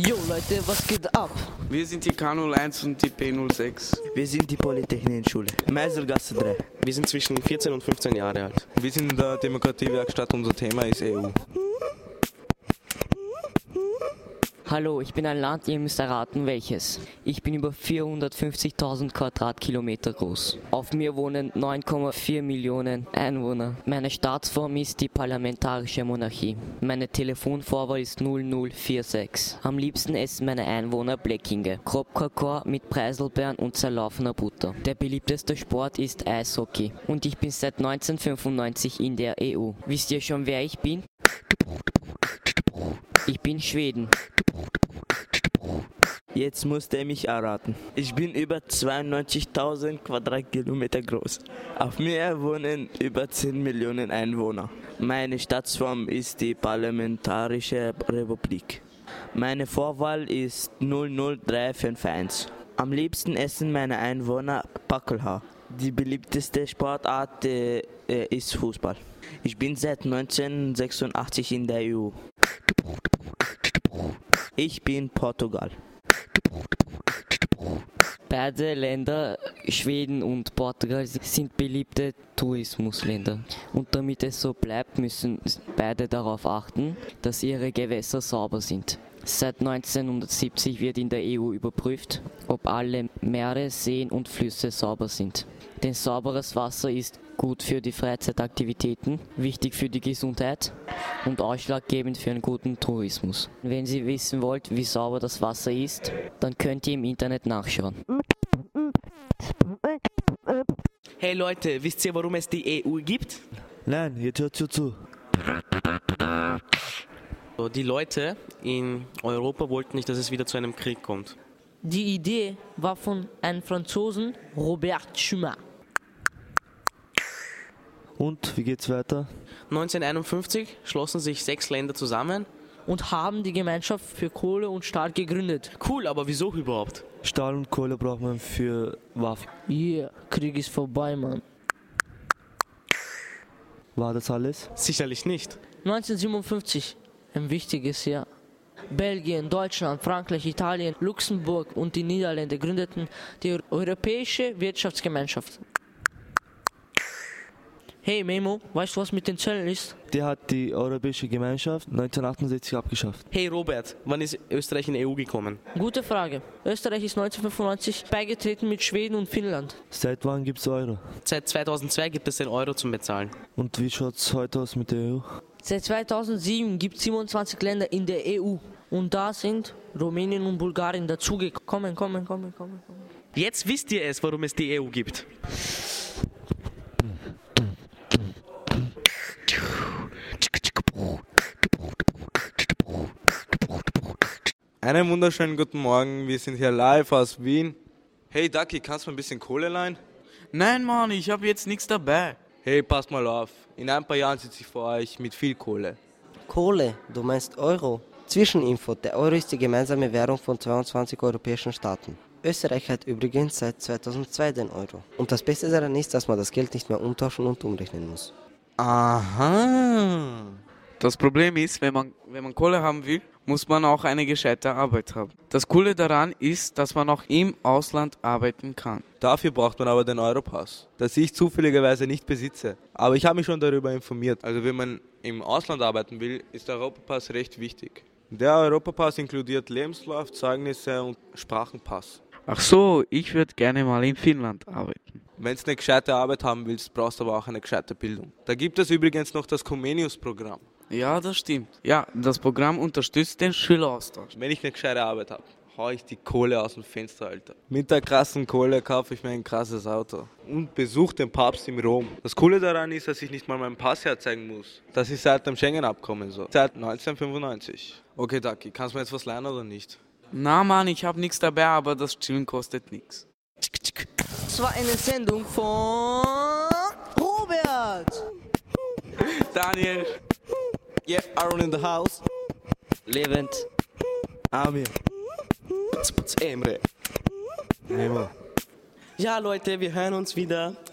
Jo Leute, was geht ab? Wir sind die K01 und die P06. Wir sind die Polytechnikschule, Meiselgasse 3. Wir sind zwischen 14 und 15 Jahre alt. Wir sind in der Demokratiewerkstatt, unser Thema ist EU. Hallo, ich bin ein Land, ihr müsst erraten welches. Ich bin über 450.000 Quadratkilometer groß. Auf mir wohnen 9,4 Millionen Einwohner. Meine Staatsform ist die parlamentarische Monarchie. Meine Telefonvorwahl ist 0046. Am liebsten essen meine Einwohner Bleckinge, Kropfkakao mit Preiselbeeren und zerlaufener Butter. Der beliebteste Sport ist Eishockey und ich bin seit 1995 in der EU. Wisst ihr schon, wer ich bin? Ich bin Schweden. Jetzt musst ihr mich erraten. Ich bin über 92.000 Quadratkilometer groß. Auf mir wohnen über 10 Millionen Einwohner. Meine Staatsform ist die Parlamentarische Republik. Meine Vorwahl ist 00351. Am liebsten essen meine Einwohner Packelhaar. Die beliebteste Sportart ist Fußball. Ich bin seit 1986 in der EU. Ich bin Portugal. Beide Länder, Schweden und Portugal, sind beliebte Tourismusländer. Und damit es so bleibt, müssen beide darauf achten, dass ihre Gewässer sauber sind. Seit 1970 wird in der EU überprüft, ob alle Meere, Seen und Flüsse sauber sind. Denn sauberes Wasser ist gut für die Freizeitaktivitäten, wichtig für die Gesundheit und ausschlaggebend für einen guten Tourismus. Wenn ihr wissen wollt, wie sauber das Wasser ist, dann könnt ihr im Internet nachschauen. Hey Leute, wisst ihr, warum es die EU gibt? Nein, jetzt hört zu. Die Leute in Europa wollten nicht, dass es wieder zu einem Krieg kommt. Die Idee war von einem Franzosen, Robert Schuman. Und, wie geht's weiter? 1951 schlossen sich 6 Länder zusammen. Und haben die Gemeinschaft für Kohle und Stahl gegründet. Cool, aber wieso überhaupt? Stahl und Kohle braucht man für Waffen. Yeah, Krieg ist vorbei, Mann. War das alles? Sicherlich nicht. 1957, ein wichtiges Jahr. Belgien, Deutschland, Frankreich, Italien, Luxemburg und die Niederlande gründeten die Europäische Wirtschaftsgemeinschaft. Hey Memo, weißt du, was mit den Zöllen ist? Die hat die Europäische Gemeinschaft 1968 abgeschafft. Hey Robert, wann ist Österreich in die EU gekommen? Gute Frage. Österreich ist 1995 beigetreten mit Schweden und Finnland. Seit wann gibt's Euro? Seit 2002 gibt es den Euro zum Bezahlen. Und wie schaut's heute aus mit der EU? Seit 2007 gibt es 27 Länder in der EU. Und da sind Rumänien und Bulgarien dazugekommen. Jetzt wisst ihr es, warum es die EU gibt. Einen wunderschönen guten Morgen, wir sind hier live aus Wien. Hey Ducky, kannst du mir ein bisschen Kohle leihen? Nein, Mann, ich habe jetzt nichts dabei. Hey, pass mal auf, in ein paar Jahren sitze ich vor euch mit viel Kohle. Kohle, du meinst Euro. Zwischeninfo, der Euro ist die gemeinsame Währung von 22 europäischen Staaten. Österreich hat übrigens seit 2002 den Euro. Und das Beste daran ist, dass man das Geld nicht mehr umtauschen und umrechnen muss. Aha. Das Problem ist, wenn man Kohle haben will, muss man auch eine gescheite Arbeit haben. Das Coole daran ist, dass man auch im Ausland arbeiten kann. Dafür braucht man aber den Europass, das ich zufälligerweise nicht besitze. Aber ich habe mich schon darüber informiert. Also wenn man im Ausland arbeiten will, ist der Europapass recht wichtig. Der Europapass inkludiert Lebenslauf, Zeugnisse und Sprachenpass. Ach so, ich würde gerne mal in Finnland arbeiten. Wenn du eine gescheite Arbeit haben willst, brauchst du aber auch eine gescheite Bildung. Da gibt es übrigens noch das Comenius-Programm. Ja, das stimmt. Ja, das Programm unterstützt den Schüleraustausch. Wenn ich eine gescheite Arbeit habe, hau ich die Kohle aus dem Fenster, Alter. Mit der krassen Kohle kaufe ich mir ein krasses Auto. Und besuche den Papst in Rom. Das Coole daran ist, dass ich nicht mal meinen Pass herzeigen muss. Das ist seit dem Schengen-Abkommen so. Seit 1995. Okay, Ducky, kannst du mir jetzt was lernen oder nicht? Na Mann, ich habe nichts dabei, aber das Chillen kostet nichts. Das war eine Sendung von Robert. Daniel. Yeah, Aaron in the house. Lebend. Amir. Emre. Nemo. Ja Leute, wir hören uns wieder